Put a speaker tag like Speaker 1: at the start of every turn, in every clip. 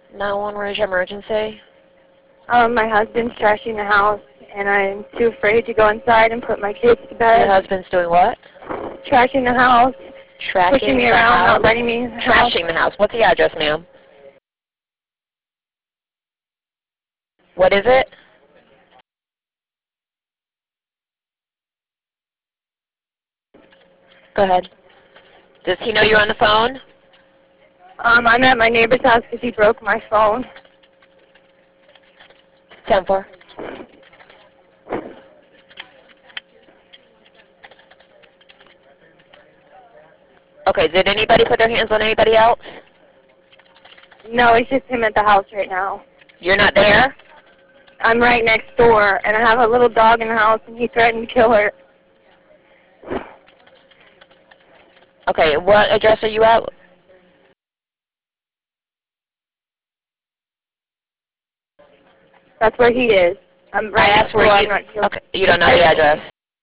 Speaker 1: 911, where's your emergency?
Speaker 2: My husband's trashing the house, and I'm too afraid to go inside and put my kids to bed.
Speaker 1: Your husband's doing what?
Speaker 2: Trashing the house. Pushing me around, not letting me in the house.
Speaker 1: Trashing the house. What's the address, ma'am? What is it? Go ahead. Does he know you're on the phone?
Speaker 2: I'm at my neighbor's house because he broke my phone.
Speaker 1: 10-4. Okay, did anybody put their hands on anybody else?
Speaker 2: No, it's just him at the house right now.
Speaker 1: You're not there?
Speaker 2: I'm right next door, and I have a little dog in the house, and he threatened to kill her.
Speaker 1: Okay, what address are you at?
Speaker 2: That's where he is. I'm right
Speaker 1: I asked
Speaker 2: next
Speaker 1: where
Speaker 2: door.
Speaker 1: you... Okay, you don't know the address.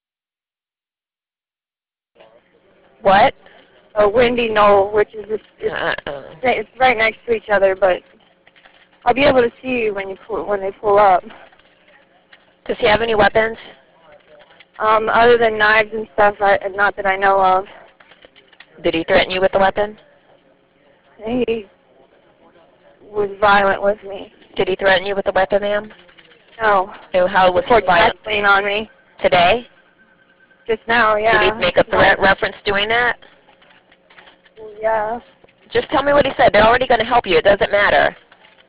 Speaker 1: What?
Speaker 2: Windy Knoll, which is it's right next to each other, but I'll be able to see you when they pull up.
Speaker 1: Does he have any weapons?
Speaker 2: Other than knives and stuff, not that I know of.
Speaker 1: Did he threaten you with the weapon?
Speaker 2: He was violent with me.
Speaker 1: Did he threaten you with the weapon, ma'am?
Speaker 2: No.
Speaker 1: And how was he violent?
Speaker 2: Gasoline on me.
Speaker 1: Today?
Speaker 2: Just now, yeah.
Speaker 1: Did he make a threat reference doing that?
Speaker 2: Yeah.
Speaker 1: Just tell me what he said. They're already going to help you. It doesn't matter.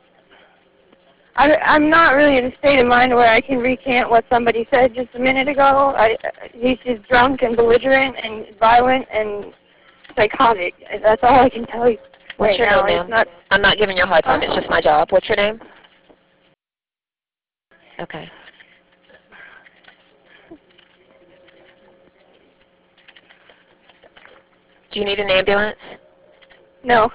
Speaker 2: I'm not really in a state of mind where I can recant what somebody said just a minute ago. He's just drunk and belligerent and violent and psychotic. That's all I can tell you.
Speaker 1: What's your name, ma'am? I'm not giving you a hard time. It's just my job. What's your name? Okay. Do you need an ambulance?
Speaker 2: No.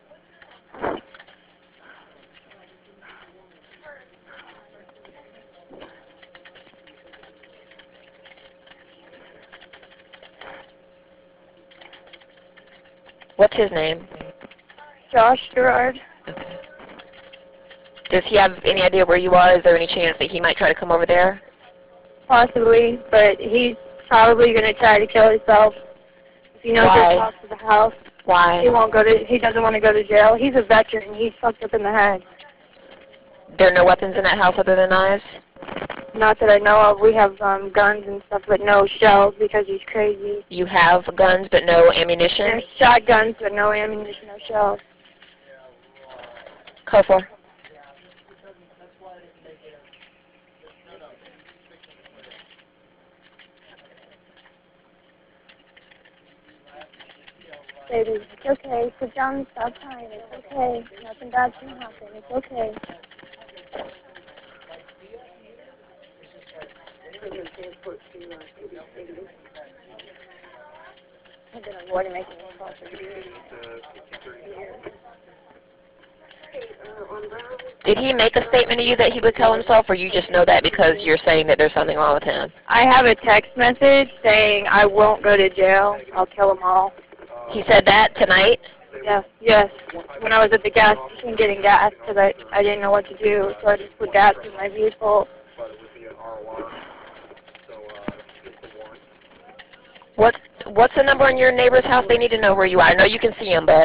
Speaker 1: What's his name?
Speaker 2: Josh Gerard.
Speaker 1: Okay. Does he have any idea where you are? Is there any chance that he might try to come over there?
Speaker 2: Possibly, but he's probably going to try to kill himself. If he knows there's talks to the house.
Speaker 1: Why?
Speaker 2: He doesn't want to go to jail. He's a veteran. He's fucked up in the head.
Speaker 1: There are no weapons in that house other than knives?
Speaker 2: Not that I know of. We have guns and stuff, but no shells because he's crazy.
Speaker 1: You have guns but no ammunition?
Speaker 2: There's shotguns but no ammunition, no shells.
Speaker 1: Code 4.
Speaker 2: Baby, it's okay. Sit down and stop crying. It's okay. Nothing bad's going to happen. It's okay. I've been avoiding making this call for years.
Speaker 1: Did he make a statement to you that he would kill himself, or you just know that because you're saying that there's something wrong with him?
Speaker 2: I have a text message saying I won't go to jail. I'll kill them all.
Speaker 1: He said that tonight?
Speaker 2: Yes. When I was at the gas station getting gas because I didn't know what to do, so I just put gas in my vehicle.
Speaker 1: What's the number in your neighbor's house? They need to know where you are. I know you can see him, but...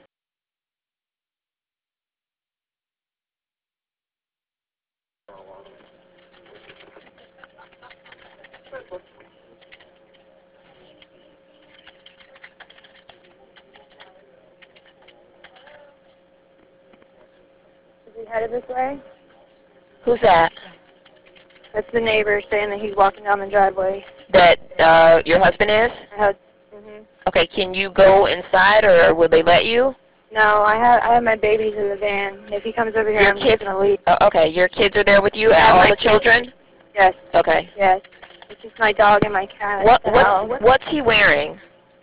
Speaker 2: Is he headed this way?
Speaker 1: Who's that?
Speaker 2: That's the neighbor saying that he's walking down the driveway.
Speaker 1: That your husband is?
Speaker 2: Mm-hmm.
Speaker 1: Okay, can you go inside, or will they let you?
Speaker 2: No, I have my babies in the van. If he comes over here, I'm just going to leave.
Speaker 1: Okay, your kids are there with you, and all the children?
Speaker 2: Yes.
Speaker 1: Okay.
Speaker 2: Yes. It's just my dog and my cat.
Speaker 1: What's he wearing?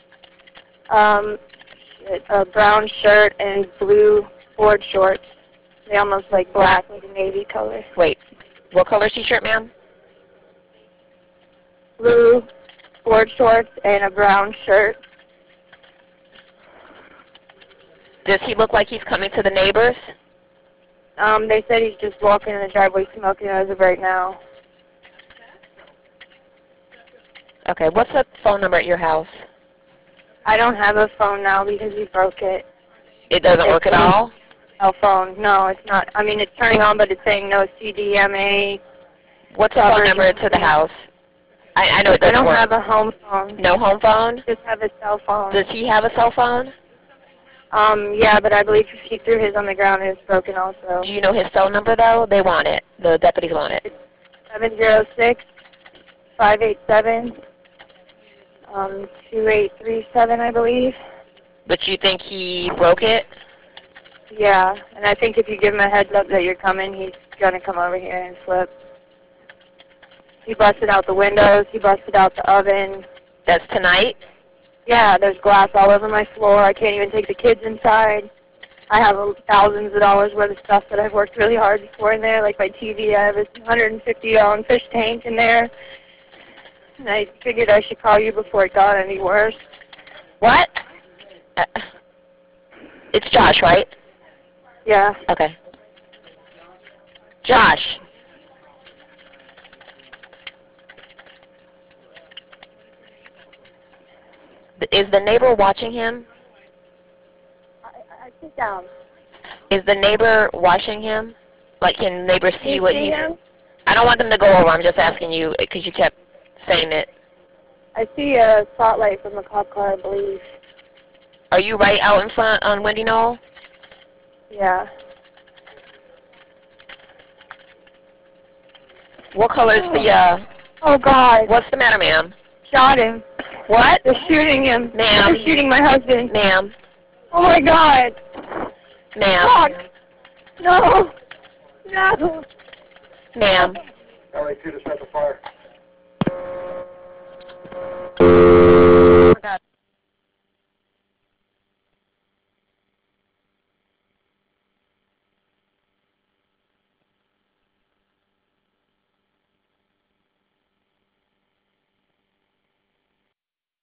Speaker 2: A brown shirt and blue board shorts. They almost like black, like a navy color.
Speaker 1: Wait, what color t-shirt, ma'am?
Speaker 2: Blue board shorts and a brown shirt.
Speaker 1: Does he look like he's coming to the neighbors?
Speaker 2: They said he's just walking in the driveway smoking as of right now.
Speaker 1: Okay, what's the phone number at your house?
Speaker 2: I don't have a phone now because he broke it.
Speaker 1: It doesn't work at all?
Speaker 2: Cell phone. No, it's not. I mean, it's turning on, but it's saying no CDMA.
Speaker 1: What's the phone number to the house? I know it doesn't work.
Speaker 2: I don't have a home phone.
Speaker 1: No home phone?
Speaker 2: Just have a cell phone.
Speaker 1: Does he have a cell phone?
Speaker 2: Yeah, but I believe he threw his on the ground and it's broken also.
Speaker 1: Do you know his phone number, though? They want it. The deputies want it.
Speaker 2: 706-587-2837, I believe.
Speaker 1: But you think he broke it?
Speaker 2: Yeah, and I think if you give him a heads up that you're coming, he's going to come over here and flip. He busted out the windows. He busted out the oven.
Speaker 1: That's tonight?
Speaker 2: Yeah, there's glass all over my floor. I can't even take the kids inside. I have thousands of dollars worth of stuff that I've worked really hard for in there, like my TV. I have a $150 fish tank in there. And I figured I should call you before it got any worse.
Speaker 1: What? It's Josh, right?
Speaker 2: Yeah.
Speaker 1: Okay. Josh. Is the neighbor watching him?
Speaker 2: I sit down.
Speaker 1: Is the neighbor watching him? Like, can the neighbor see what he's...
Speaker 2: Him?
Speaker 1: I don't want them to go over. I'm just asking you because you kept saying it.
Speaker 2: I see a spotlight from a cop car, I believe.
Speaker 1: Are you right out in front on Wendy Knoll?
Speaker 2: Yeah.
Speaker 1: What color is the,
Speaker 2: Oh, God.
Speaker 1: What's the matter, ma'am?
Speaker 2: Shot him.
Speaker 1: What?
Speaker 2: They're shooting him.
Speaker 1: Ma'am.
Speaker 2: They're shooting my husband.
Speaker 1: Ma'am.
Speaker 2: Oh, my God.
Speaker 1: Ma'am.
Speaker 2: Fuck. No. No.
Speaker 1: Ma'am.
Speaker 3: LA2 to start the fire.